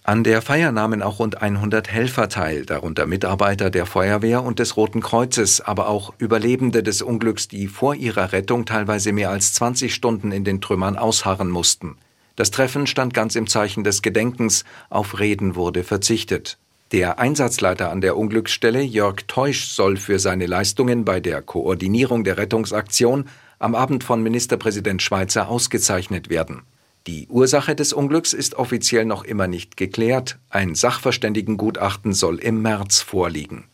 An der Feier nahmen auch rund 100 Helfer teil, darunter Mitarbeiter der Feuerwehr und des Roten Kreuzes, aber auch Überlebende des Unglücks, die vor ihrer Rettung teilweise mehr als 20 Stunden in den Trümmern ausharren mussten. Das Treffen stand ganz im Zeichen des Gedenkens, auf Reden wurde verzichtet. Der Einsatzleiter an der Unglücksstelle, Jörg Teusch, soll für seine Leistungen bei der Koordinierung der Rettungsaktion am Abend von Ministerpräsident Schweizer ausgezeichnet werden. Die Ursache des Unglücks ist offiziell noch immer nicht geklärt. Ein Sachverständigengutachten soll im März vorliegen.